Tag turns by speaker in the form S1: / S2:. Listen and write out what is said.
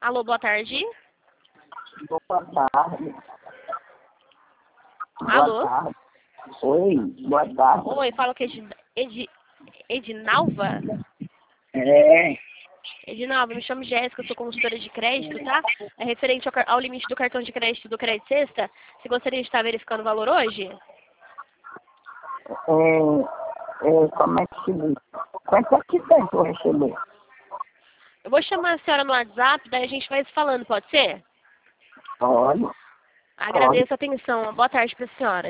S1: Alô, boa tarde.
S2: Boa tarde.
S1: Alô?
S2: Boa tarde. Oi, boa tarde.
S1: Oi, fala que Edinalva?
S2: É,
S1: Edinalva, me chamo Jéssica, eu sou consultora de crédito, tá? É referente ao limite do cartão de crédito do Crédito Sexta. Você gostaria de estar verificando o valor hoje?
S2: como é que se diz? Quanto é que tem para receber?
S1: Eu vou chamar a senhora no WhatsApp, daí a gente vai se falando, pode ser?
S2: Olha,
S1: Agradeço a atenção. Boa tarde para a senhora.